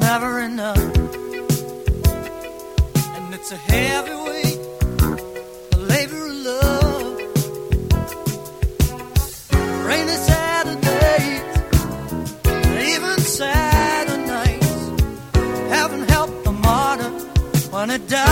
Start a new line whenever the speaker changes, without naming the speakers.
never enough. And it's a heavy weight, a labor of love. Rainy Saturdays, even Saturday nights haven't helped the martyr when it died.